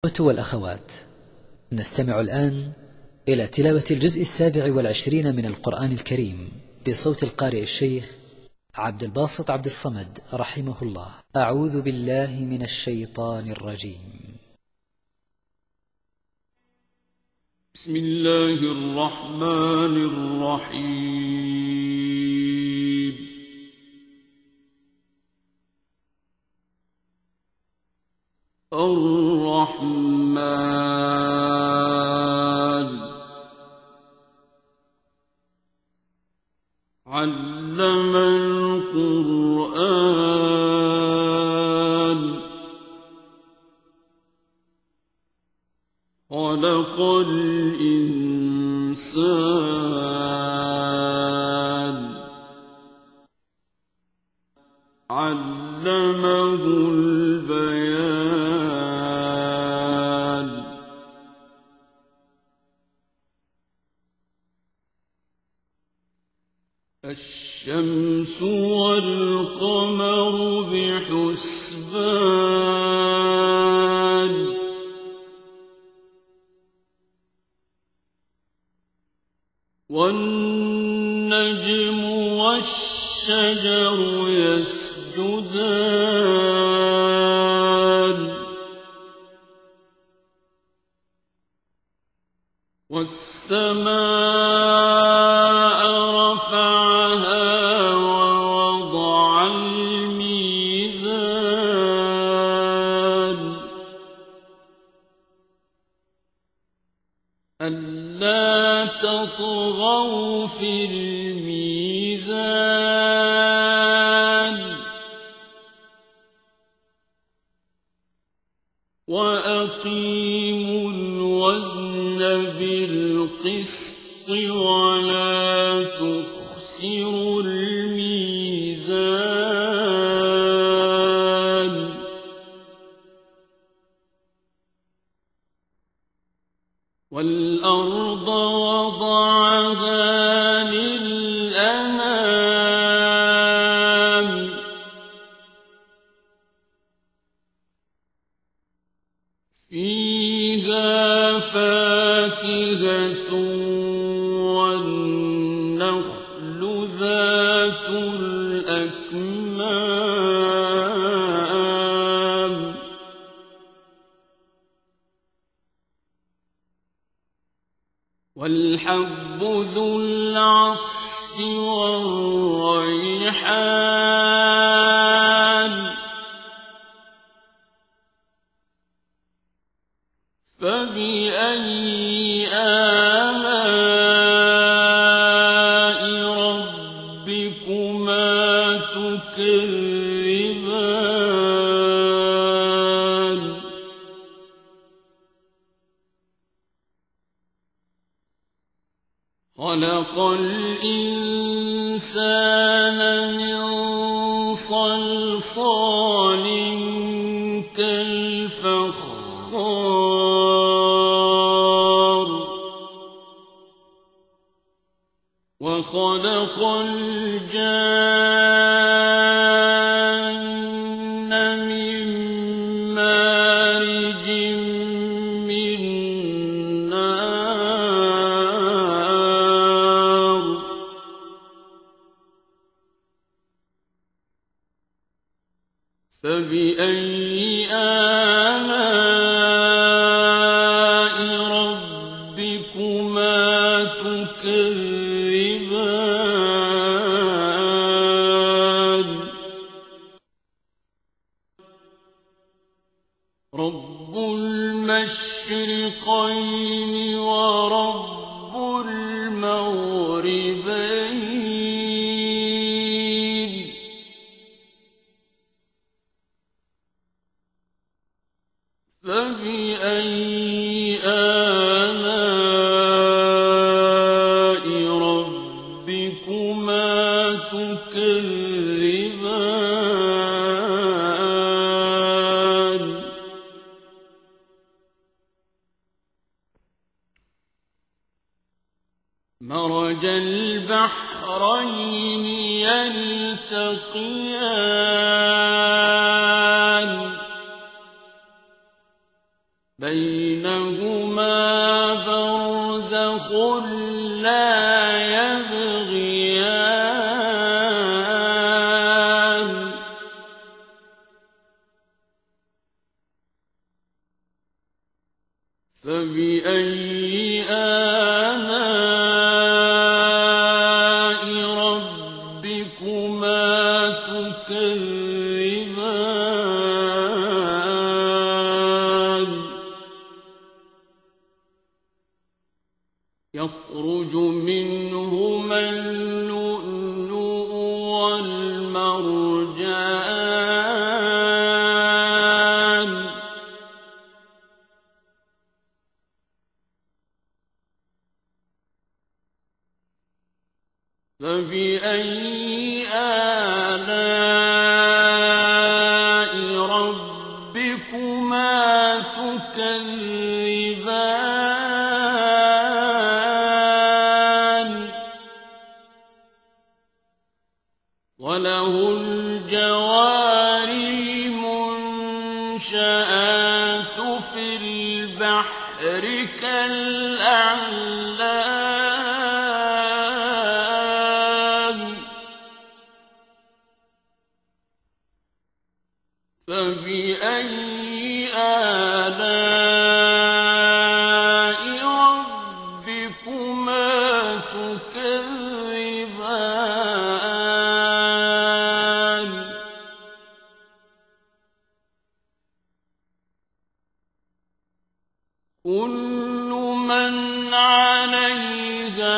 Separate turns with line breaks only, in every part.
والأخوات، نستمع الآن إلى تلاوة الجزء 27 من القرآن الكريم بصوت القارئ الشيخ عبد الباسط عبد الصمد رحمه الله. أعوذ بالله من الشيطان الرجيم.
بسم الله الرحمن الرحيم. الرحمن علم القرآن خلق الإنسان علمه البيان الشمس والقمر بحسبان والنجم والشجر يسجدان والسماء رفعها ووضع الميزان ألا تطغوا في الميزان وأقيموا الوزن بالقسط ولا تخسروا الميزان والأرض وضعها للأنام فيها فاكهة والنخل ذات الأكمام والحب ذو العصف والريحان فبأي آلاء ربكما تكذبان خلق الإنسان من صلصال كالفخار وخلق الجان من مارج من نار فبأي آلاء ربكما تكذبان رب المشرقين ورب المغربين فبأي آلاء ربكما تكذبان مرج البحرين يلتقيان بينهما برزخ لا يبغيان فبأي آلاء ربكما تكذبان يخرج منهما اللؤلؤ والمرجان فبأي آلاء ربكما تكذبان وله الجوار المنشآت في البحر كالأعلام فبأي آلاء ربكما تكذبان كل من عليها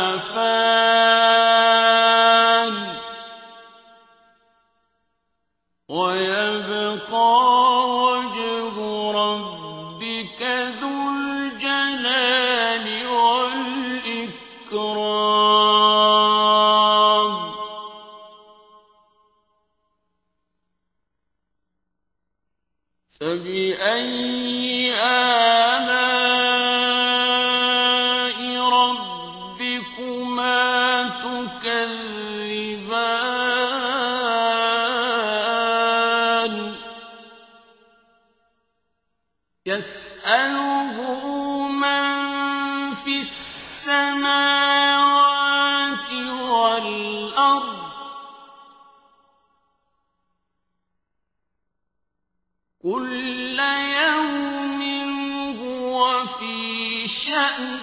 فان ويبقى وجه ربك ذو الجلال والإكرام فبأي آلاء ربكما تكذبان يسأله من في السماوات والأرض كل يوم هو في شأن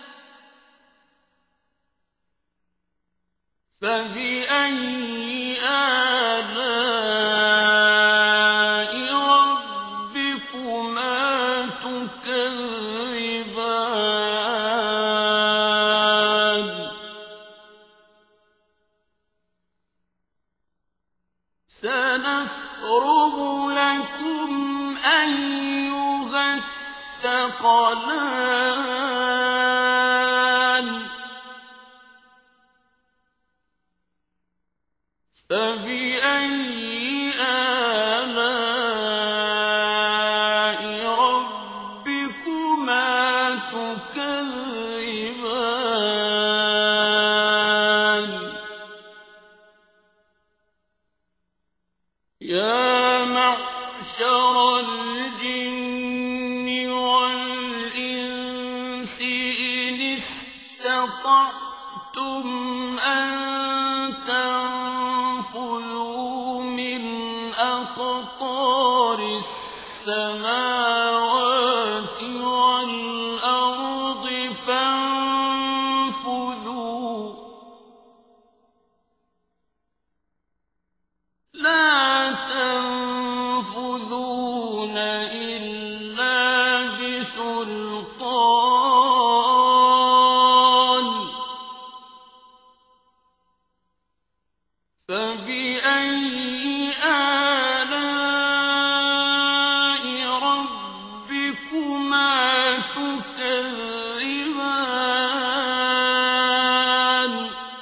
فبأي آلاء ربكما تكذبان سنفرغ لكم أيها الثقلان فبأي آلاء ربكما تكذبان يا معشر الجن والإنس إن استطعتم أن تنفذوا من أقطار السماوات والأرض فانفذوا لا تنفذون إلا بسلطان فبأي آلاء ربكما تكذبان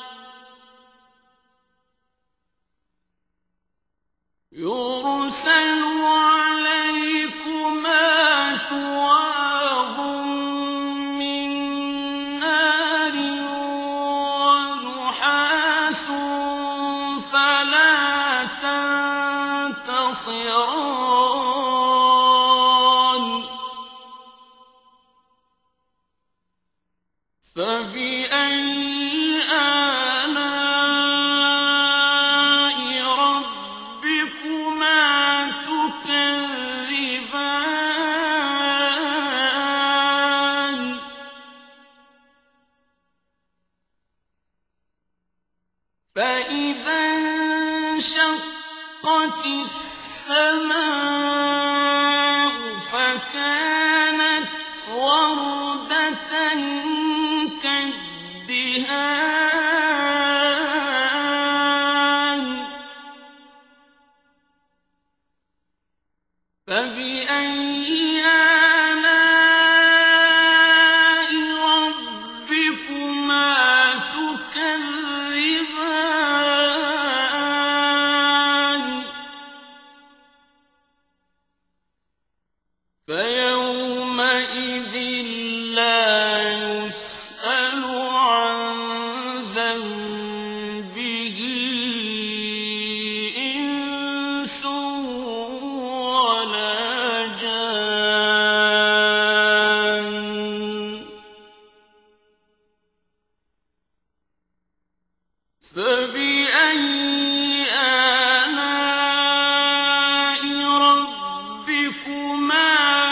يرسل عليكما شواظ من نار ونحاس فلا تنتصران فبأي آلاء ربكما تكذبان فإذا انشقت السماء فكانت وردة كالدهان فبأي آلاء ربكما تكذبان فيومئذ لا يسأل عن ذنبه إنس ولا جان فبأي آلاء ربكما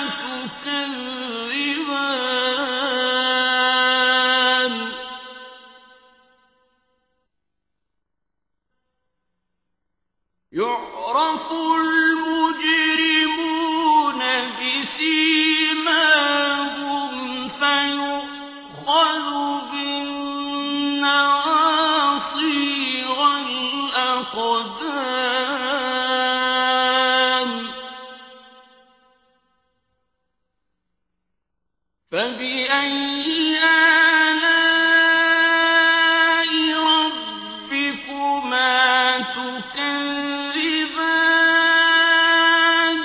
تكذبان يعرف المجرمون بسيماهم فيؤخذ بالنواصي والأقدام فبأي آلاء ربكما تكذبان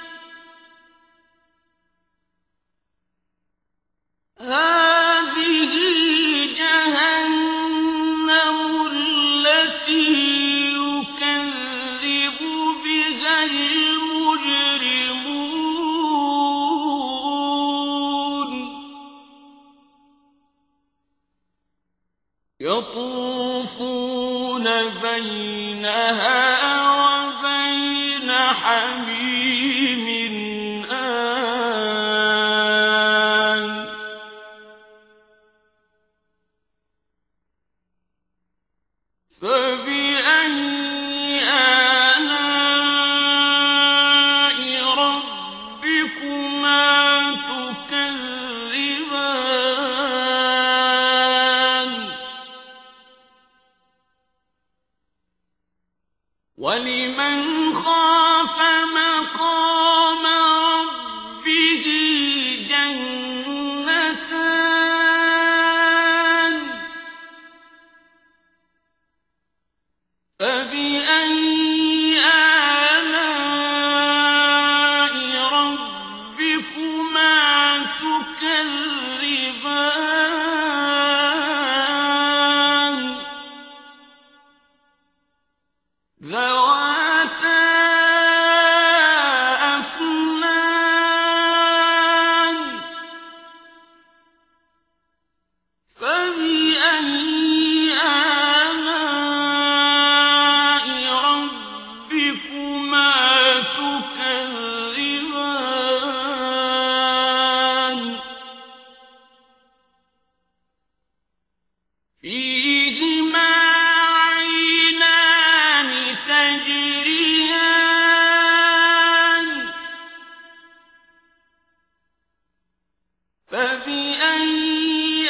هذه جهنم التي يكذب بها المجرمون يطوفون بينها وبين حميم آن فبأي آلاء ربكما تكذبان ولمن خاف مقام ربه جنتان فبأي آلاء ربكما تكذبان ذواتا أفنان فبأي آلاء ربكما تكذبان فيهما عينان تجريان فبأي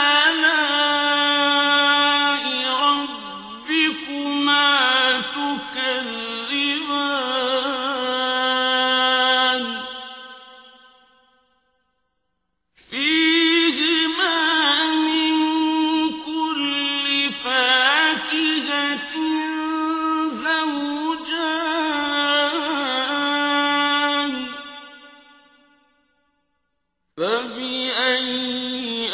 آلاء ربكما تكذبان فيهما من كل فاكهة زوجان فبأي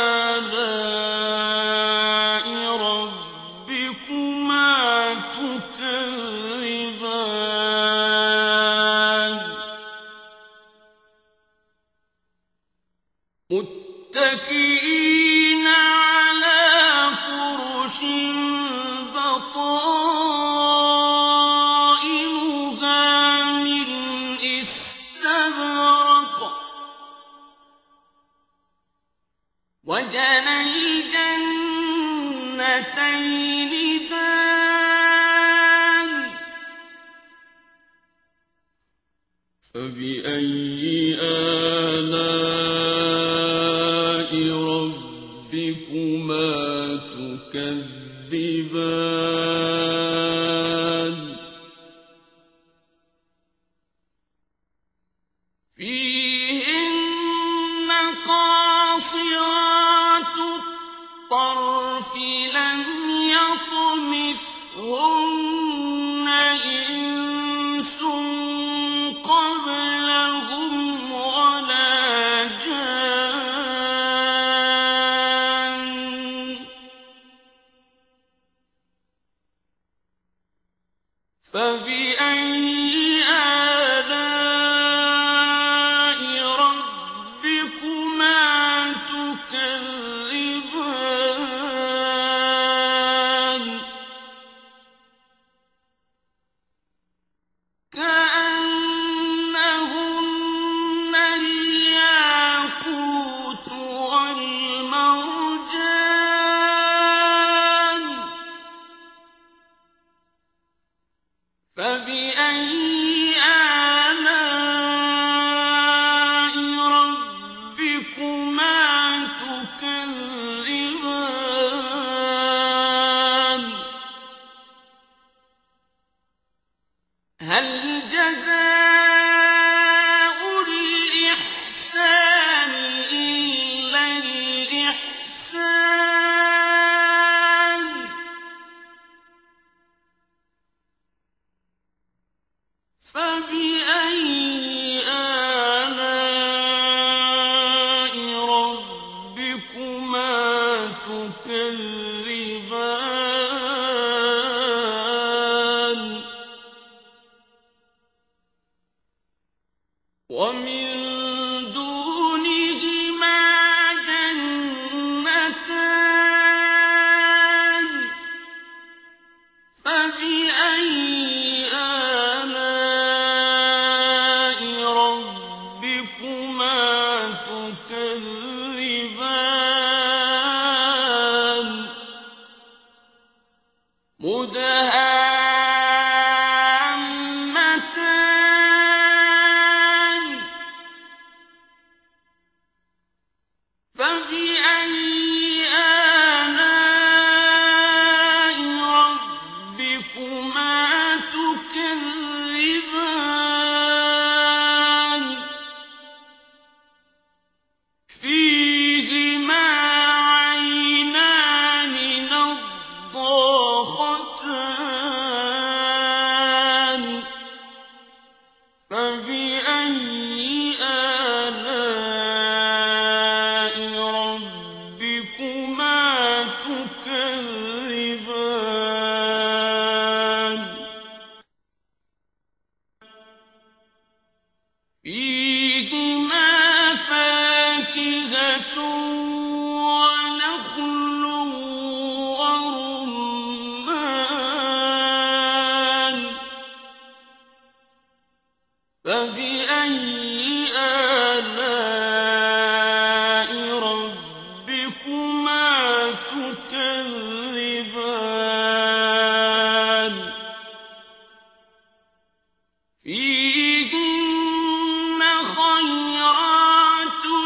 آلاء ربكما تكذبان متكئين على فرش بطائنها من استبرق وجنى الجنتين دان فبأي آلاء ربكما تكذبان فيهن قاصرات الطرف لم يطمثهن إنس قبلهم ولا جان فبأي آلاء ربكما تكذبان كأنهن الياقوت والمرجان فبأي آلاء ربكما تكذبان هل جزاء الإحسان إلا الإحسان فبأي آلاء ربكما تكذبان ومن دونهما جنتان فبأي آلاء ربكما تكذبان مدهامتان فبأي آلاء ربكما تكذبان فيهما عينان نضاختان فبأي آلاء ربكما تكذبان فيهما فاكهة ونخل ورمان فبأي آلاء ربكما تكذبان فيهن خيرات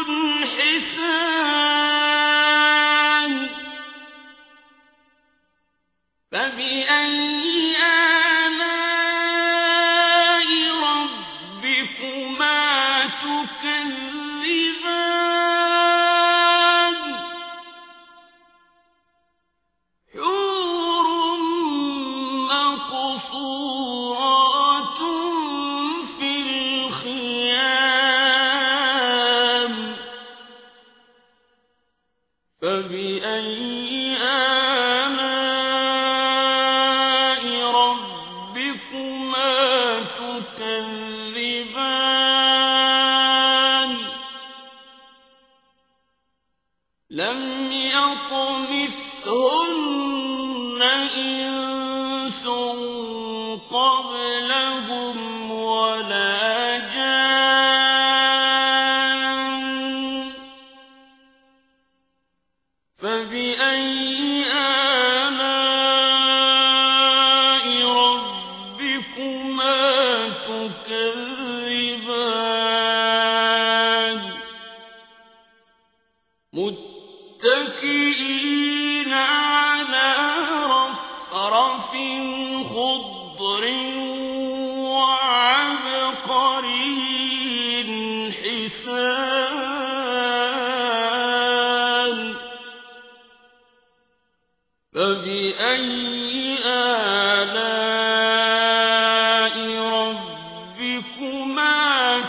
حسان فبأي آلاء ربكما تكذبان حور مقصورات في الخيام فبأي آلاء ربكما تكذبان لم يطمثهن إنس قبلهم ولا جان فبأي آلاء ربكما تكذبان متكئين على رفرف خضر وعبقري حسان فبأي آلاء ربكما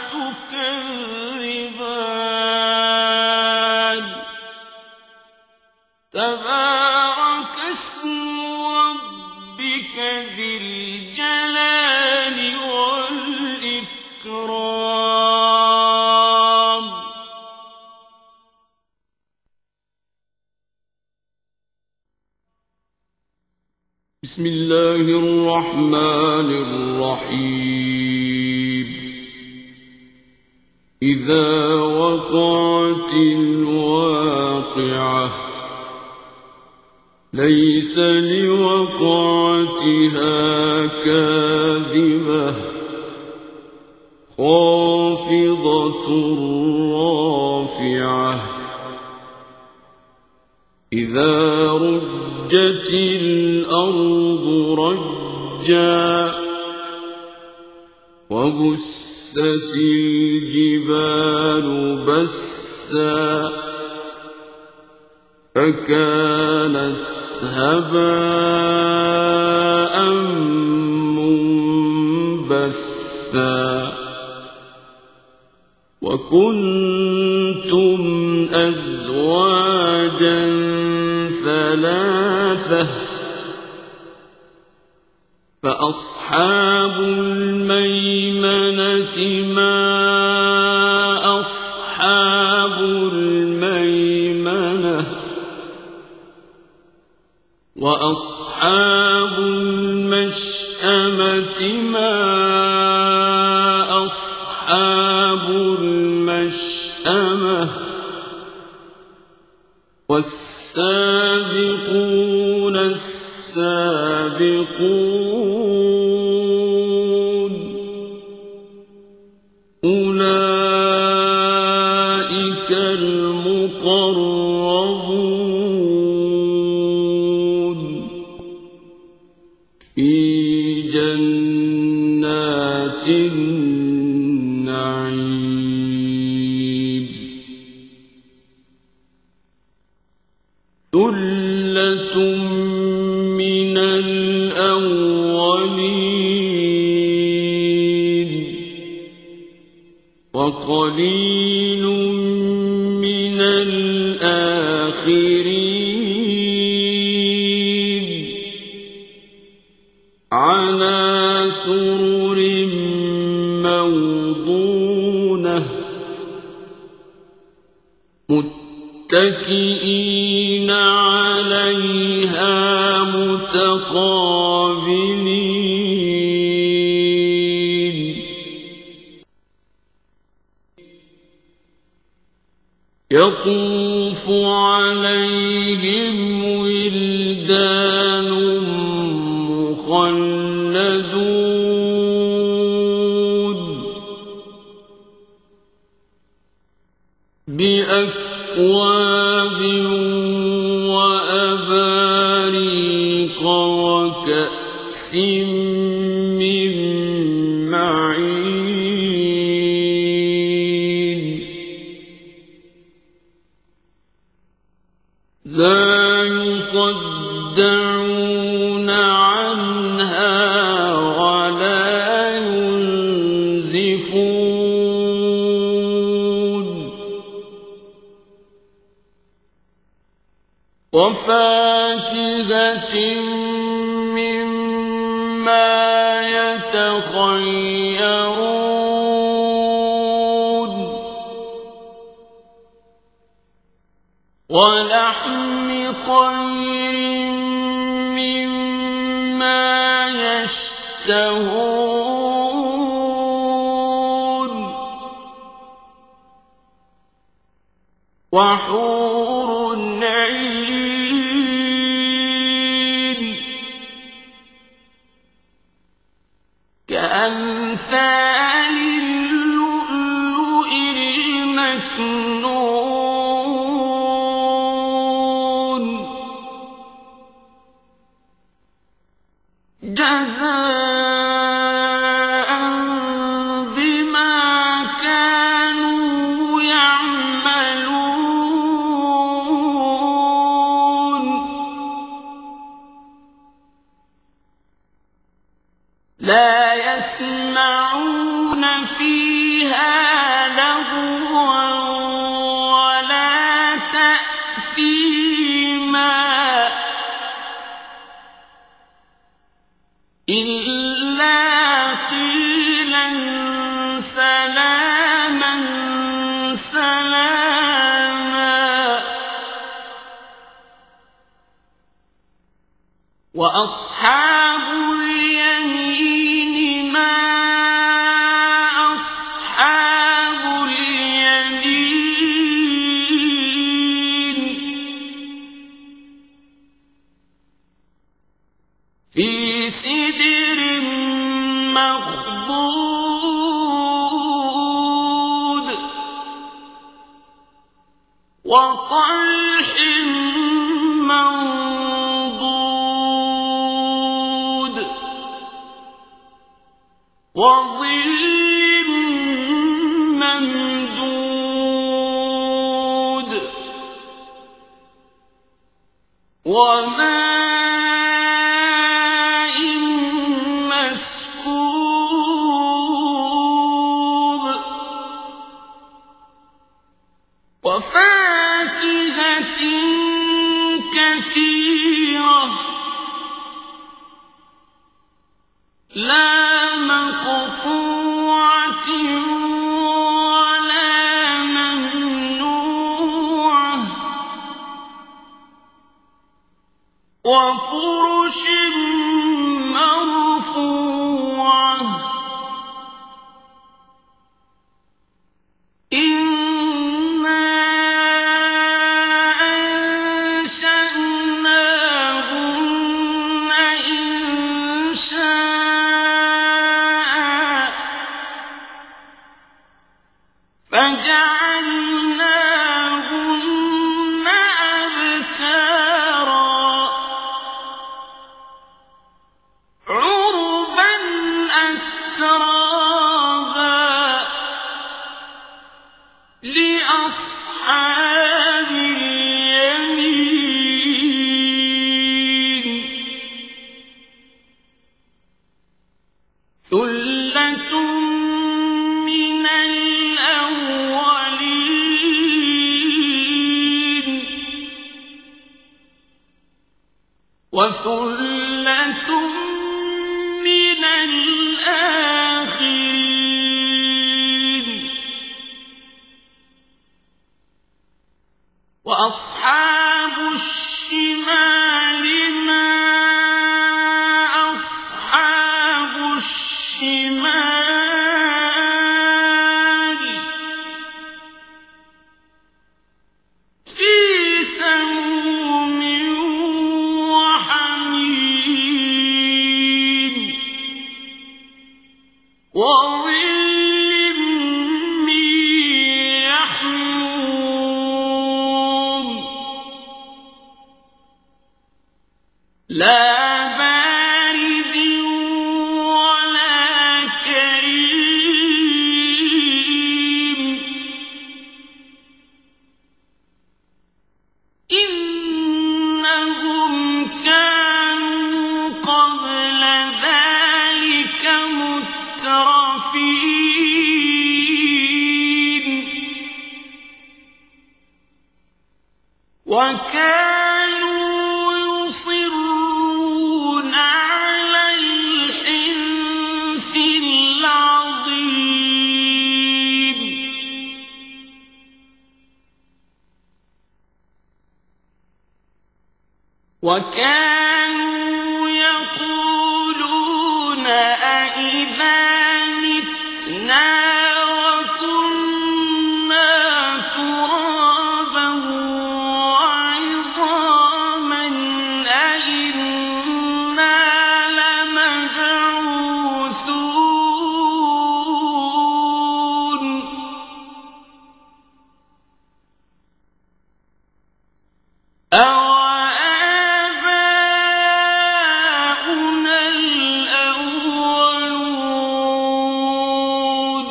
تكذبان تبارك اسم ربك ذي الجلال والإكرام بسم الله الرحمن الرحيم إذا وقعت الواقعة ليس لوقعتها كاذبة خافضة رافعة إذا رجت الأرض رجا وبست الجبال بسا فكانت هباء منبثا وكنتم أزواجا ثلاثة فأصحاب الميمنة ما أصحاب الميمنة وأصحاب المشأمة ما أصحاب المشأمة والسابقون السابقون أولئك المقربون في جنات النعيم ثلة من الأولين وقليل من الآخرين على سرر موضونة متكئين عليها متقابلين يطوف عليهم ولدان مخلدون بأكواب وأباريق وكأس من معين لا يصدعون عنها ولا ينزفون وفاكهة مما يتخيرون وَلَحْمِ طَيْرٍ مِّمَّا يَشْتَهُونَ وَحُورٌ عِينٌ كَأَمْثَالِ اللُّؤْلُؤِ الْمَكْنُونِ جَزَاءً بِمَا كَانُوا يَعْمَلُونَ لَا يَسْمَعُونَ فِيهَا لَغْوًا وَلَا تَأْثِيمًا إِلَّا قِيلًا سَلَامًا سَلَامًا وَأَصْحَابُ الْيَمِينِ مَا أَصْحَابُ الْيَمِينِ فِي سِدْرٍ مَّخْضُودٍ وَطَلْحٍ مَّنضُودٍ وَظِلٍّ مَّمْدُودٍ وَمَاءٍ مَّسْكُوبٍ وَفَاكِهَةٍ كَثِيرَةٍ لَّا مَقْطُوعَةٍ وَلَا مَمْنُوعَةٍ وَفُرُشٍ مَّرْفُوعَةٍ إِنَّا أَنشَأْنَاهُنَّ إِنشَاءً فَجَعَلْنَاهُنَّ أَبْكَارًا عُرُبًا أَتْرَابًا لِّأَصْحَابِ الْيَمِينِ ثُلَّةٌ مِّنَ الْأَوَّلِينَ وَثُلَّةٌ مِّنَ الْآخِرِينَ وَأَصْحَابُ الشِّمَالِ مَا أَصْحَابُ الشِّمَالِ فِي سَمُومٍ وَحَمِيمٍ وَظِلٍّ مِّن يَحْمُومٍ لَّا بَارِدٍ وَلَا كَرِيمٍ إِنَّهُمْ كَانُوا قَبْلَ ذَٰلِكَ مُتْرَفِينَ وَكَانُوا يُصِرُّونَ عَلَى الْحِنثِ الْعَظِيمِ وكانوا يقولون أإذا متنا وكنا ترابا وعظاما أإنا لمبعوثون أَوَآبَاؤُنَا الْأَوَّلُونَ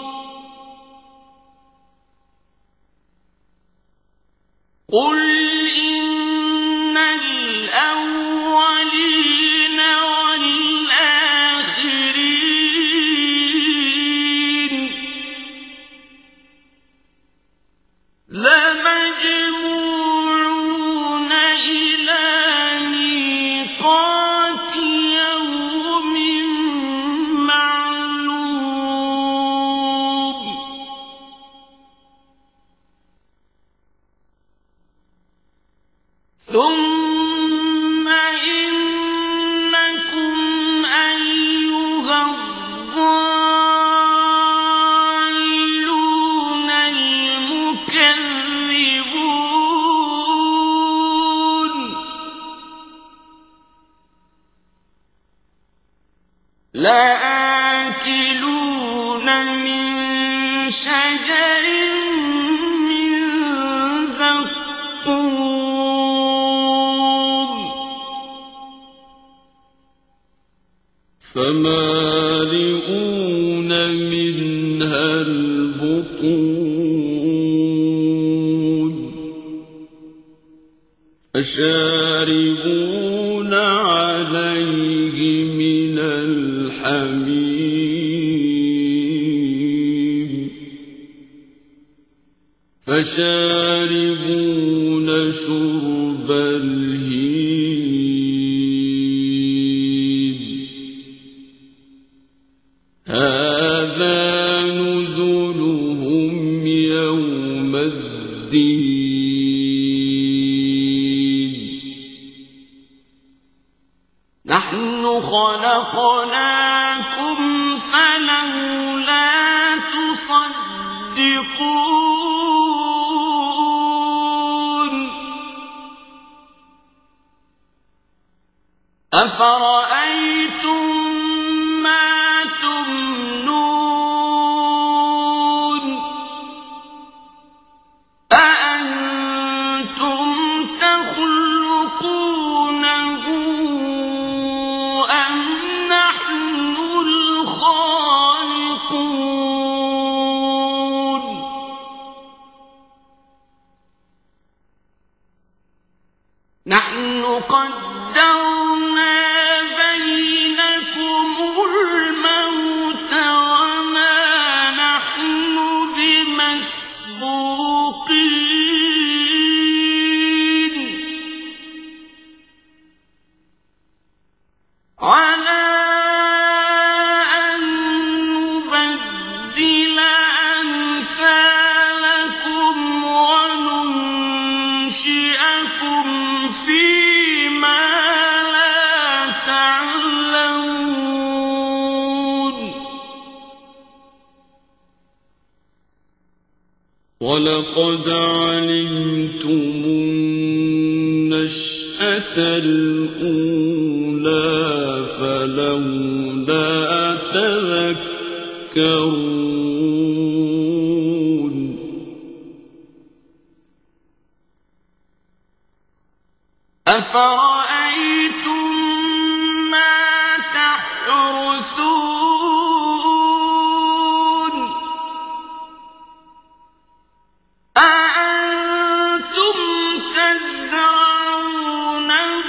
قُلْ إِنَّ الْأَوَّلِينَ وَالْآخِرِينَ لَمَجْمُوعُونَ إِلَىٰ مِيقَاتِ يَوْمٍ مَّعْلُومٍ ثُمَّ إِنَّكُمْ أَيُّهَا الضَّالُّونَ الْمُكَذِّبُونَ لَآكِلُونَ مِن شَجَرٍ مِّن زَقُّومٍ فَمَالِئُونَ مِنْهَا الْبُطُونَ فَشَارِبُونَ عَلَيْهِ مِنَ الْحَمِيمِ فَشَارِبُونَ شُرْبَ الْهِيمِ هَٰذَا نُزُلُهُمْ يَوْمَ الدِّينِ نَحْنُ خَلَقْنَاكُمْ فَلَوْلَا تُصَدِّقُونَ أَفَرَأَيْتُم مَّا تُمْنُونَ أَأَنتُمْ تَخْلُقُونَهُ أَمْ نَحْنُ الْخَالِقُونَ نَحْنُ قَدَّرْنَا بَيْنَكُمُ الْمَوْتَ وَمَا نَحْنُ بِمَسْبُوقِينَ عَلَىٰ أَن نُّبَدِّلَ أَمْثَالَكُمْ وَنُنشِئَكُمْ فِيمَا لَا تَعْلَمُونَ وَلَقَدْ عَلِمْتُمُ النَّشْأَةَ الْأُولَىٰ فَلَوْلَا تَذَكَّرُونَ أَفَرَأَيْتُم مَّا تَحْرُثُونَ أَأَنتُمْ تَزْرَعُونَهُ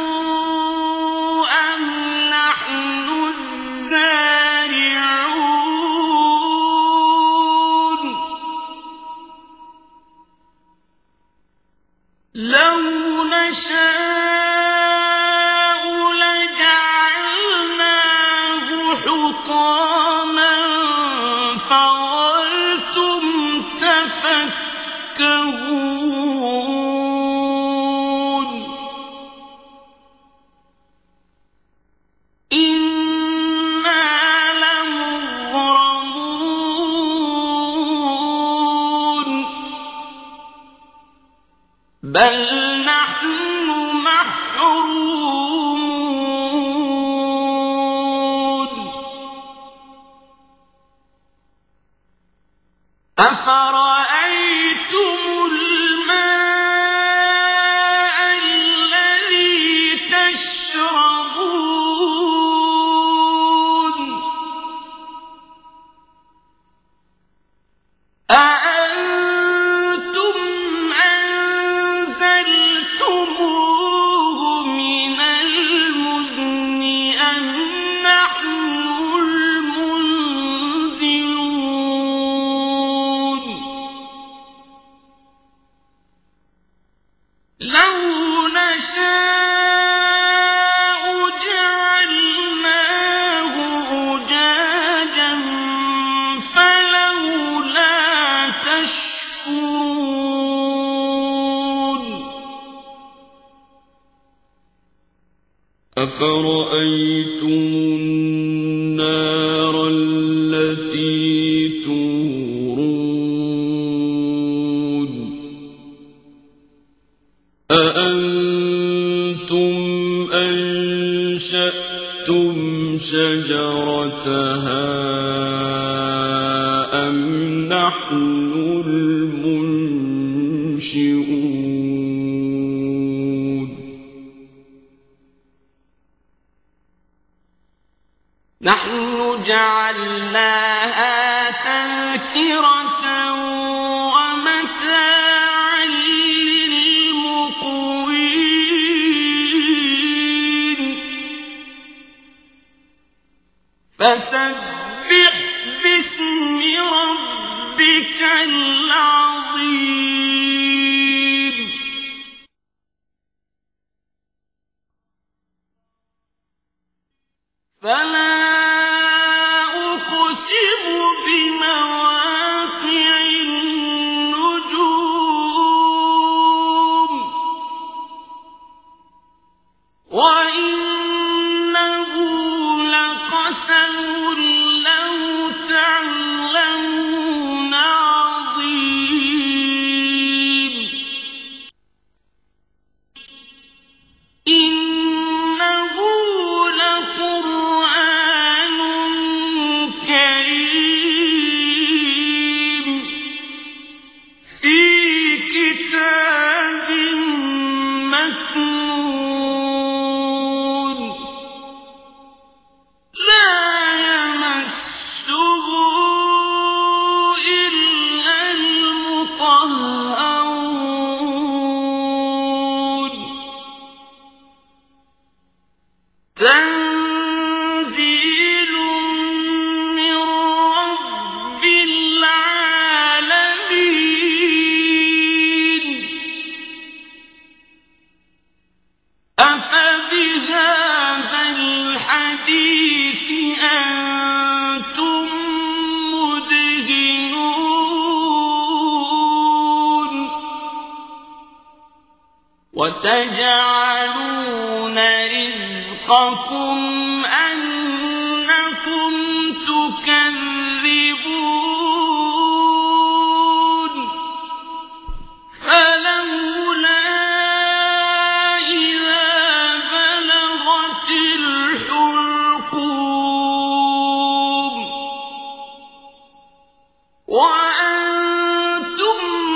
أَمْ نَحْنُ الزَّارِعُونَ لَوْ نَشَاءُ لَجَعَلْنَاهُ حُطَامًا فَظَلْتُمْ تَفَكَّهُونَ بل نحن محرومون أفرأيتم الماء الذي تشربون أأنتم أنزلتموه من المزن أم نحن المنزلون لو نشاء جعلناه أجاجا فلولا تشكرون أفرأيتم النار التي تورون أأنتم أنشأتم شجرتها أم نحن المنشئون نحن جعلناها تذكرة ومتاعا للمقوين فسبح باسم ربك العظيم فلا أقسم بمواقع النجوم وإنه لقسم لو تعلمون عظيم إنه لقرآن كريم في كتاب مكنون لا يمسه إلا المطهرون تنزيل من رب العالمين أفبهذا الحديث أنتم مدهنون وتجعلون رزقكم أنكم تكذبون فلولا إذا بلغت الحلقوم وأنتم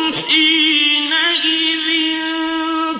حينئذ تنظرون.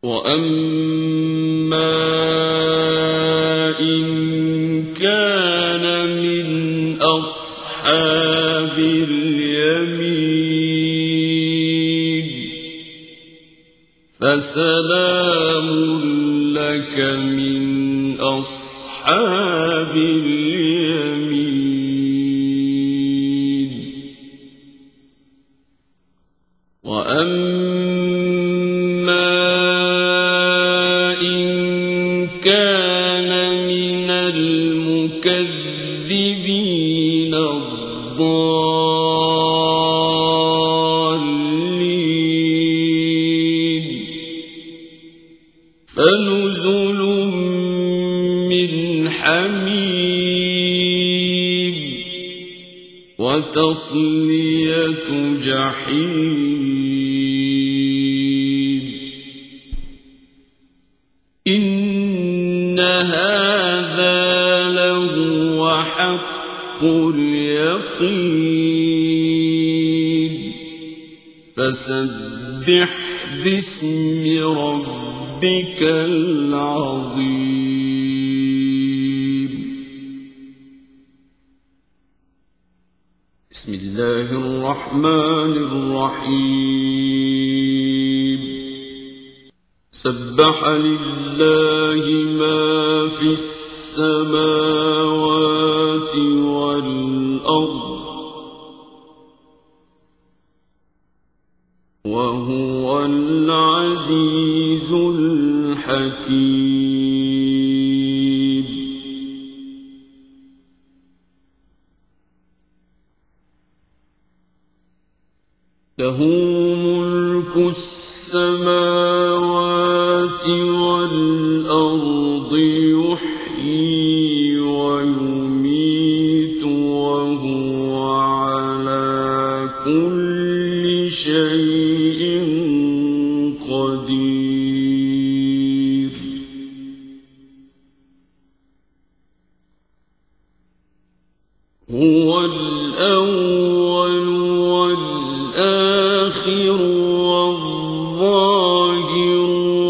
وَأَمَّا إِن كَانَ مِنْ أَصْحَابِ الْيَمِينِ فَسَلَامٌ لَكَ مِنْ أَصْحَابِ الْيَمِينِ وَأَمَّا إِن كَانَ مِنَ الْمُكَذِّبِينَ الضَّالِّينَ فَنُزُلٌ مِّنْ حَمِيمٍ وَتَصْلِيَةُ جَحِيمٍ إِنَّ هَذَا لَهُوَ حَقُّ الْيَقِينِ فَسَبِّحْ بِاسْمِ رَبِّكَ الْعَظِيمِ بسم الله الرحمن الرحيم سبح لله ما في السماوات والأرض وهو العزيز الحكيم له ملك السماوات والأرض يحيي ويميت وهو على كل شيء قدير هو الأول والآخر والظاهر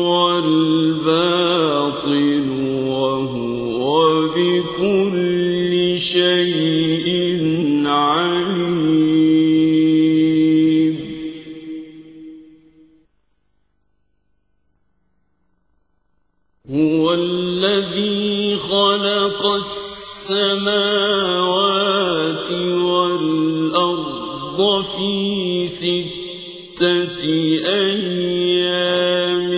والباطن وهو بكل شيء عليم هو الذي خلق السماوات والأرض في 6 أيام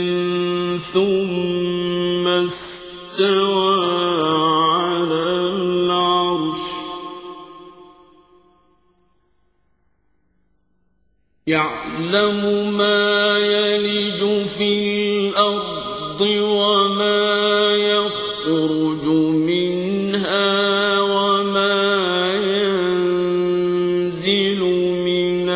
ثم استوى على العرش يعلم ما يلج في الأرض وما يخرج منها وما ينزل من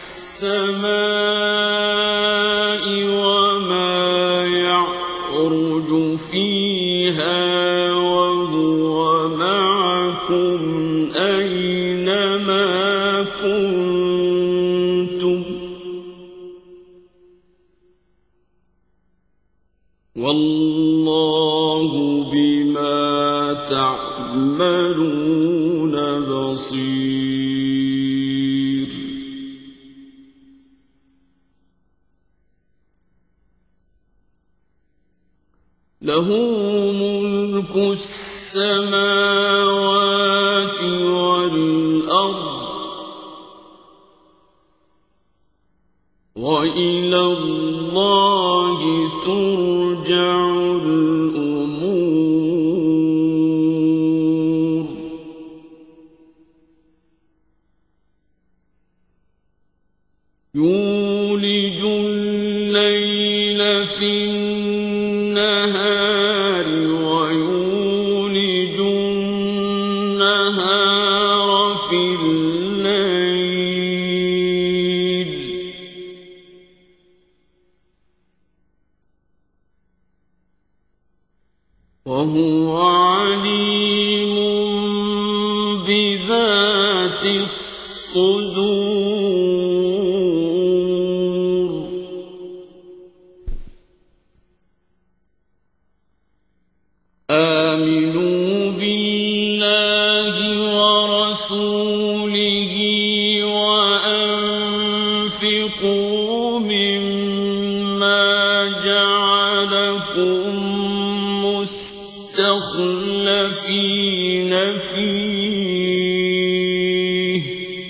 السماء وما يعرج فيها وهو معكم أينما كنتم والله بما تعملون بصير له ملك السماوات والأرض وإلى الله ترجع الأمور يولج الليل في النهار ويولج النهار في الليل وهو عليم بذات الصدور ورسوله وأنفقوا مما جعلكم مستخلفين فيه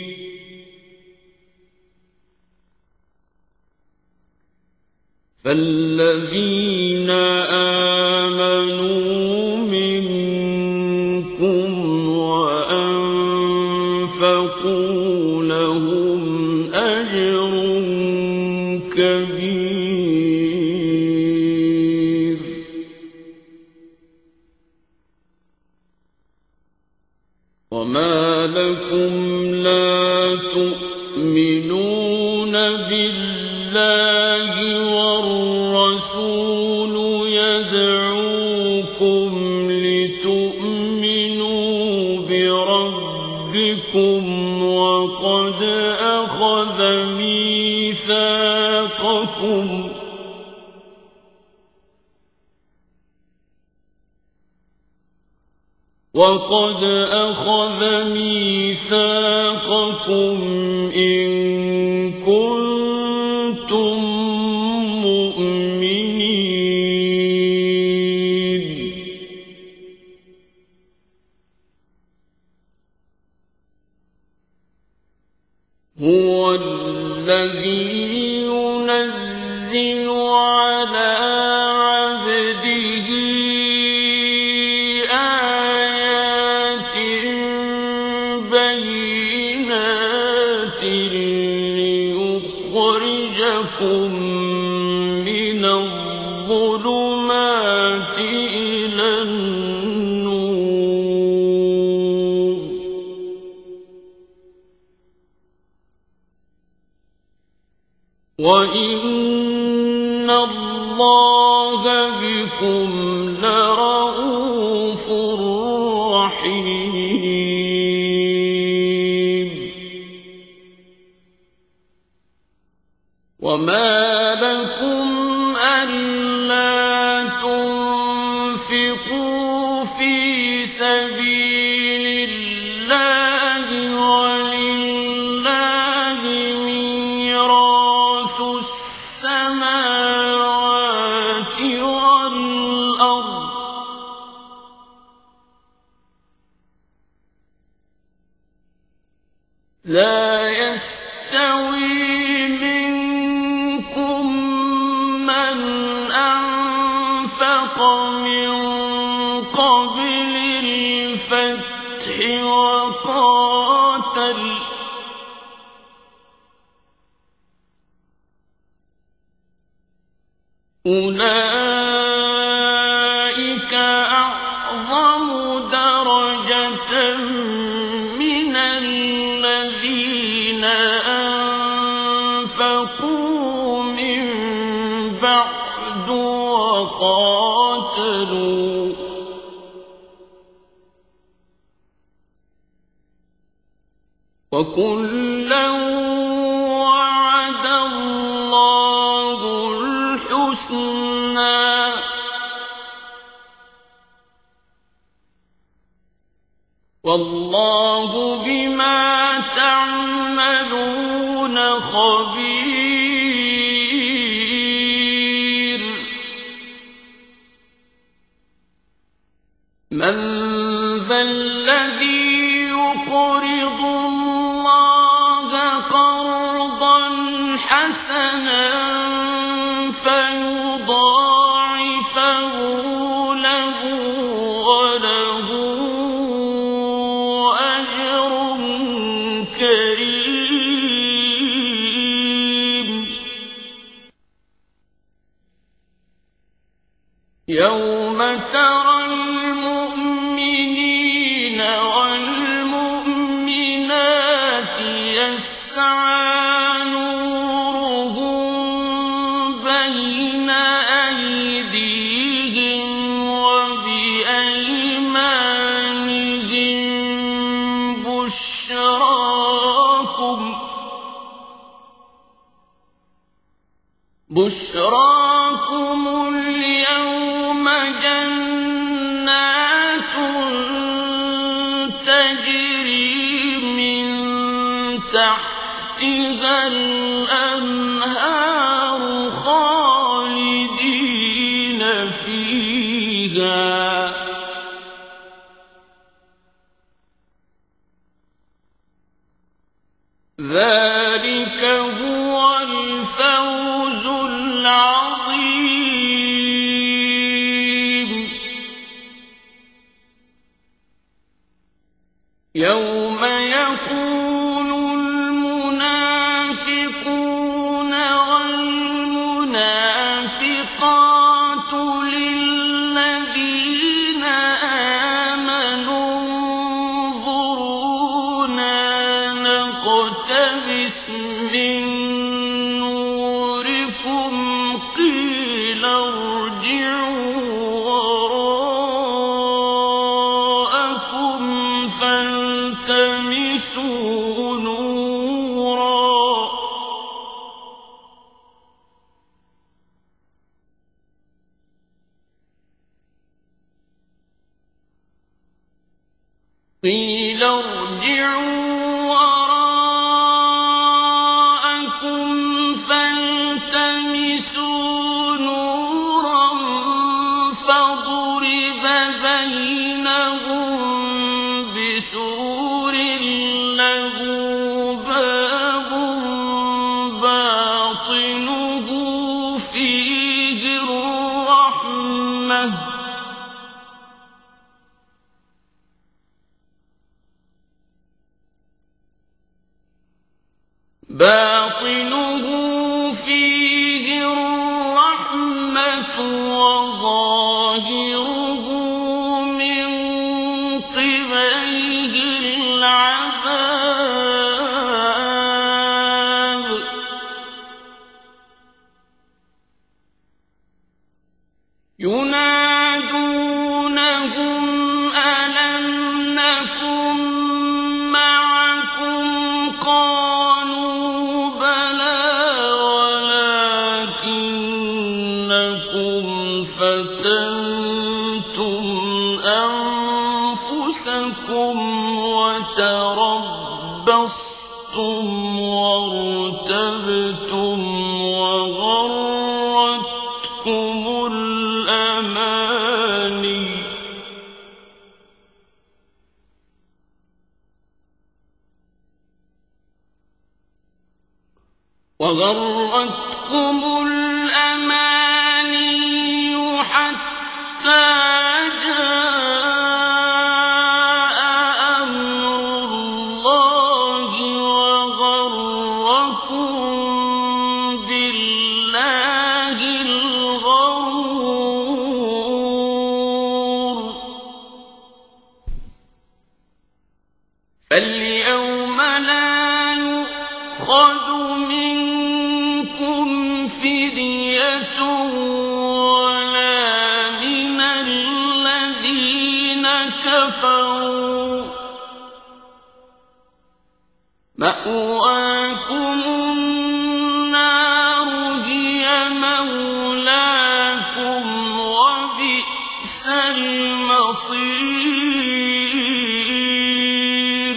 فالذين آمنوا منكم وأنفقوا لهم أجر كبير وما لكم لا تؤمنون بالله والرسول يدعوكم لتؤمنوا بربكم وقد أخذ ميثاقكم إن كنتم مؤمنين هو الذي ينزل على عبده آيات بينات ليخرجكم من الظلمات إلى النور وإن الله بكم لرءوف رحيم وما لكم ألا تنفقوا في سبيل الله ولله ميراث السماوات والأرض لا يستوي منكم من أنفق من قبل الفتح وقاتل أولئك أعظم درجة من الذين أنفقوا من بعد وقاتلوا وكلا وعد الله الحسنى والله بما تعملون خبير من ذا الذي يقرض الله قرضا حسنا فيضاعفه له وله أجر كريم يوم ترى المؤمنين والمؤمنات يسعى نورهم بين أيديهم وبأيمانهم بشراكم اليوم جنات تجري تحتها الأنهار خالدين فيها ذلك هو الفوز العظيم يوم يقول المنافقون والمنافقات للذين آمنوا انظرونا نقتبس من نوركم قيل ارجعوا وراءكم فالتمسوا نورا قيل ارجعوا وراءكم فالتمسوا نورا فضرب بينهم بسور له باب باطنه فيه الرحمة وظاهره من قبله العذاب ينادونهم ألم نكن معكم قالوا بلى ولكنكم فتنتم أنفسكم وتربصتم وارتبتم وغرتكم الأماني حتى جاء أمر الله وغركم بالله الغرور فاليوم لا يؤخذ منكم فدية ولا من الذين كفروا مأواكم النار هي مولاكم وبئس المصير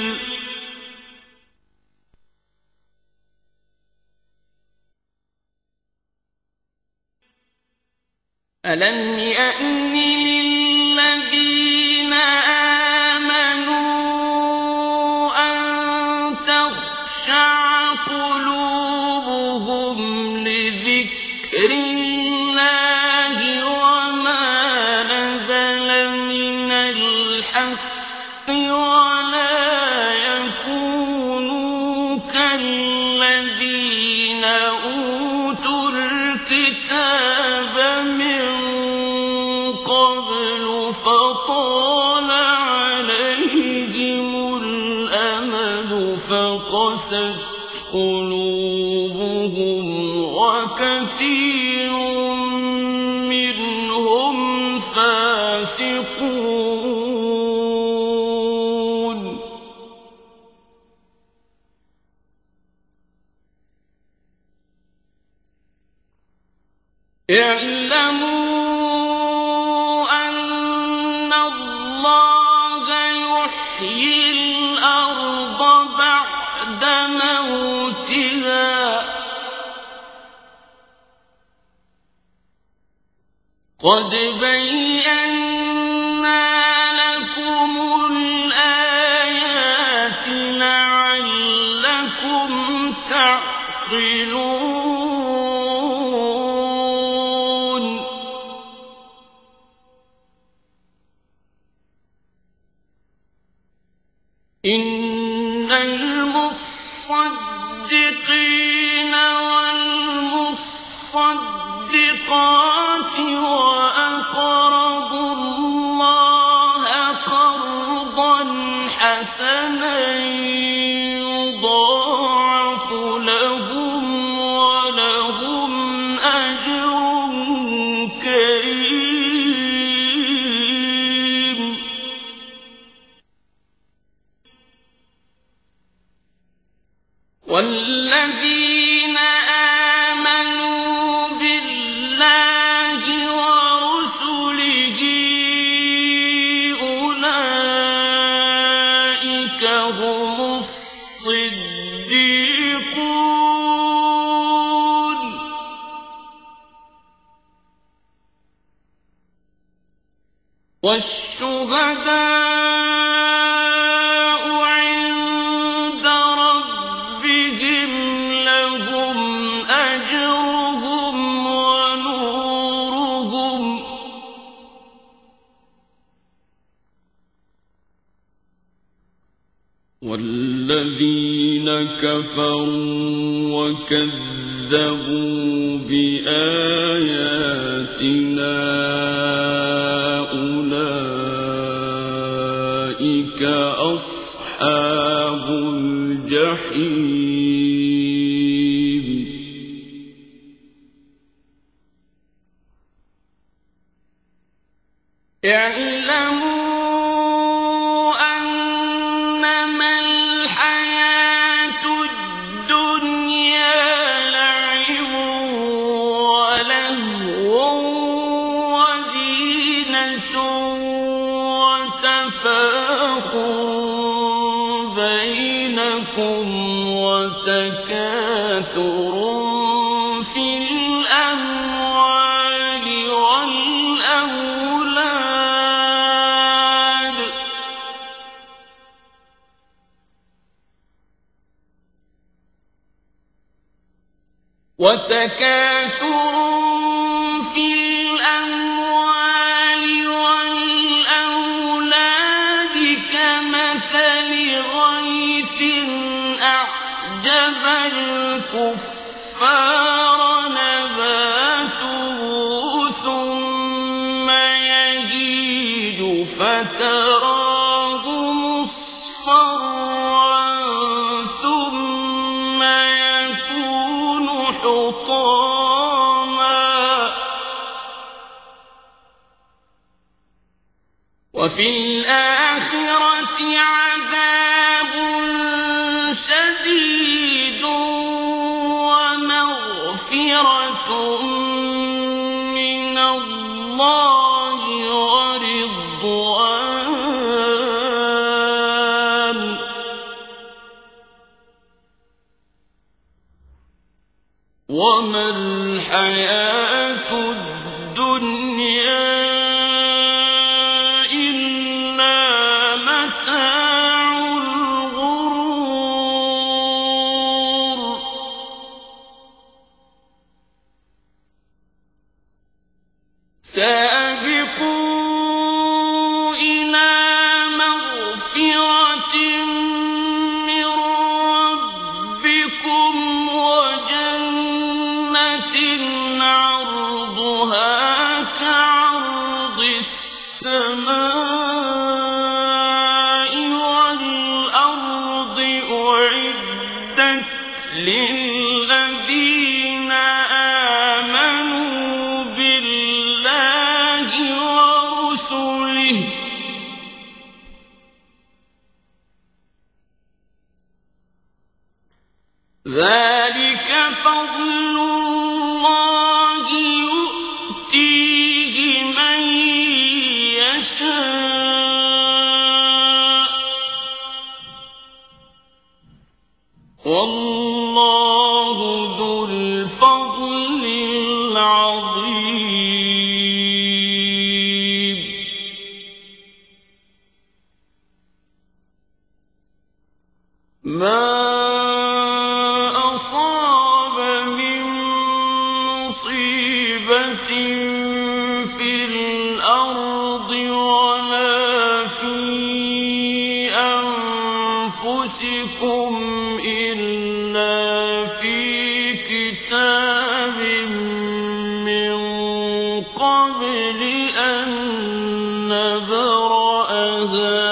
ألم يأن للذين آمنوا أن تخشع قلوبهم لذكر الله وما نزل من الحق ولا يكونوا كالذين أوتوا الكتاب من قبل فطال عليهم الأمد فقست قلوبهم وكثير منهم فاسقون اعلموا أن الله يحيي الأرض بعد موتها قد بينا لكم الآيات لعلكم تعقلون إن المصدقين والمصدقات وأقرضوا الله قرضا حسنا يضاعف لهم ولهم أجر كريم والذين آمنوا بالله ورسله أولئك هم الصديقون والشهداء عند ربهم لهم أجرهم ونورهم والذين كفروا وكذبوا بآياتنا أولئك أصحاب الجحيم اعلموا أنما الحياة الدنيا لعب ولهو وزينة وتفاخر بينكم وتكاثر في الأموال والأولاد كمثل غيث أعجب الكفار نباته ثم يهيج فتراه مصفرا ثم يكون حطاما وفي الآخرة عذاب شديد ومغفرة من الله ورضوان وما الحياة الدنيا إلا متاع الغرور سابقوا إلى مغفرة من ربكم وجنة عرضها كعرض السماء والأرض أعدت للذين آمنوا بالله ورسله ذلك فضل الله يؤتيه من يشاء والله ذو الفضل العظيم ما أصاب من مصيبة في الأرض ولا في أنفسكم إلا في كتاب من قبل أن نبرأها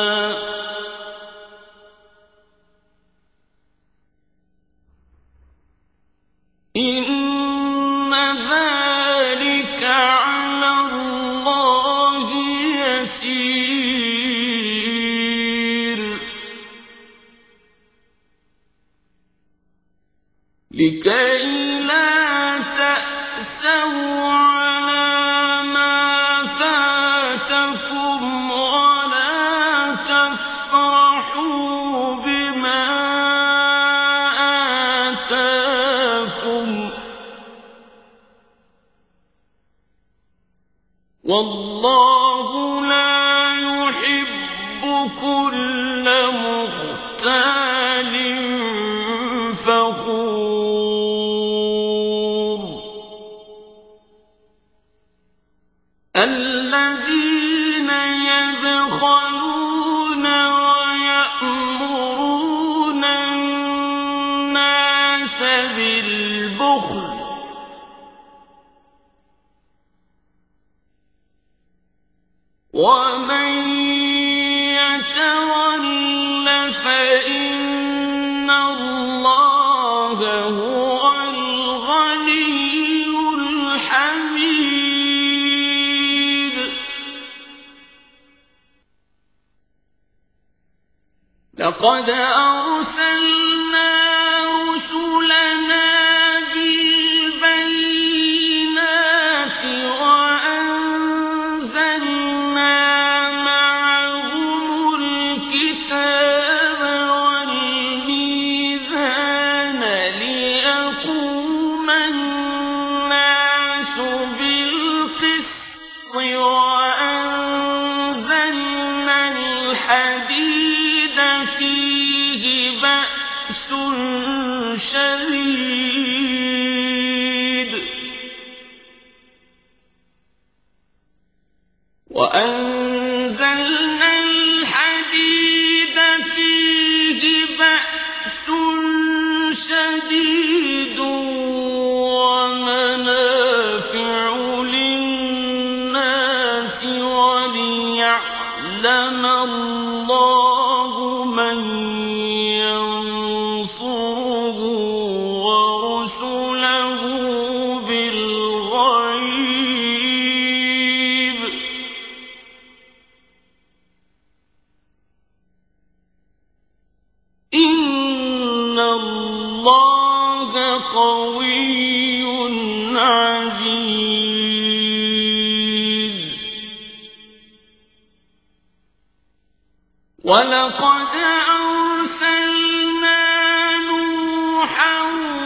إن ذلك على الله يسير لكي لا تأسوا على ما فاتكم ولا تفرحوا بما آتاكم والله لا يحب كل مختال فخور الذين يبخلون ويأمرون الناس بالبخل ومن يتول فإن الله هو الغني الحميد لقد أرسلنا رسلنا بالبينات وأنزلنا معهم الكتاب والميزان ليقوم الناس بالقسط وأنزلنا الحديد فيه بأس شديد وأنزلنا الحديد فيه بأس شديد ومنافع للناس وليعلم الله من ينصره ورسله بالغيب إن الله قوي عزيز ولقد أرسلنا نوحا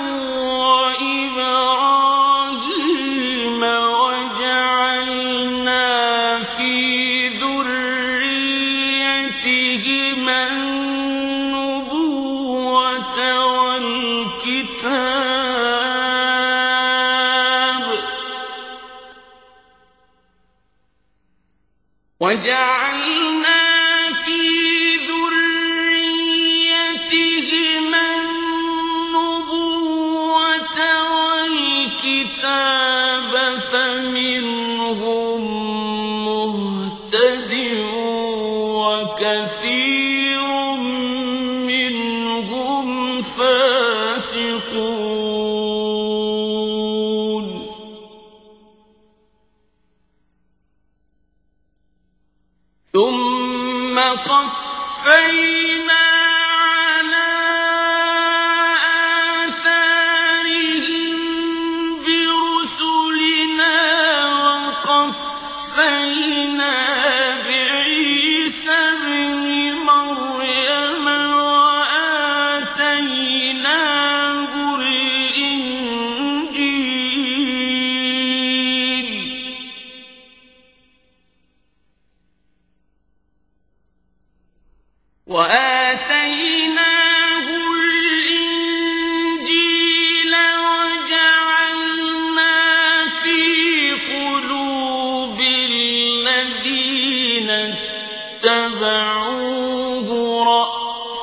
وإبراهيم وجعلنا في ذريتهما النبوة والكتاب وجعلنا في ذريتهما النبوة والكتاب فمنهم مهتد وكثير منهم فاسقون ثم قفينا على آثارهم برسلنا وقفينا بعيسى ابن مريم وآتيناه الإنجيل وآتيناه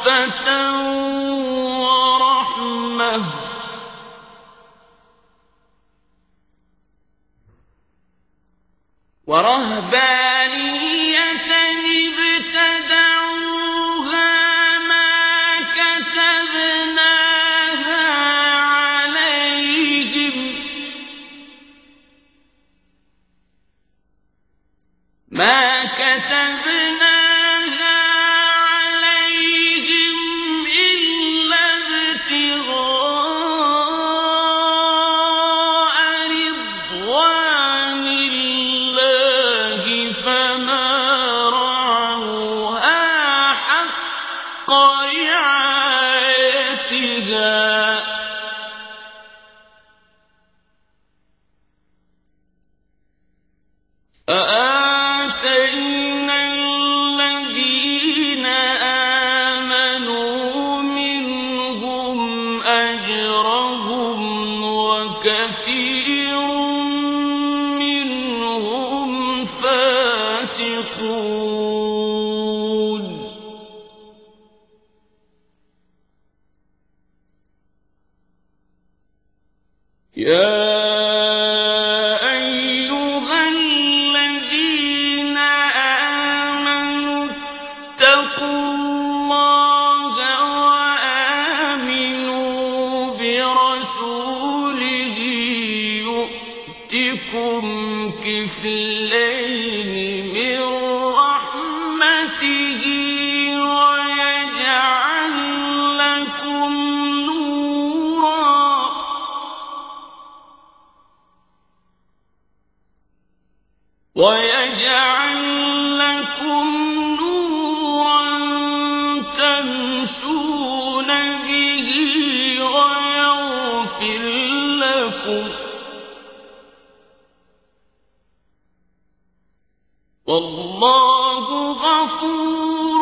رأفة ورحمة ورهبانية ابتدعوها ما كتبناها عليهم إلا ابتغاء رضوان الله فما رعوها حق رعايتها فآتينا الذين آمنوا منهم أجرهم وكثير منهم فاسقون يا أيها الذين آمنوا اتقوا الله وآمنوا برسوله يؤتكم كفلين من رحمته ويجعل لكم نورا تمشون به ويغفر لكم والله غفور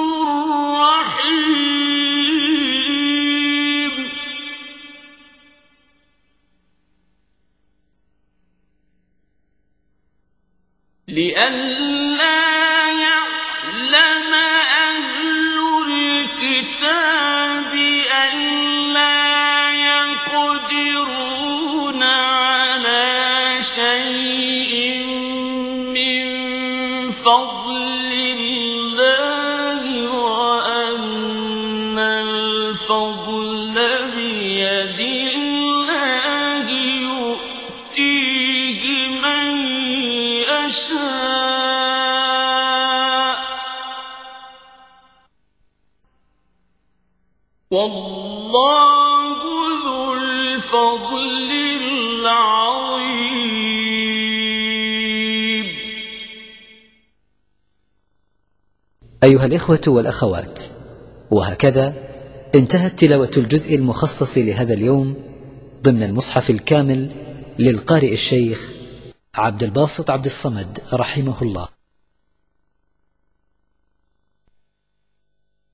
رحيم لئلا يعلم أهل الكتاب ألا يقدرون على شيء من فضل الله وأن الفضل بيد الله يؤتيه من يشاء والله ذو الفضل العظيم.
أيها الإخوة والأخوات، وهكذا انتهت تلاوة الجزء المخصص لهذا اليوم ضمن المصحف الكامل للقارئ الشيخ عبد الباسط عبد الصمد رحمه الله.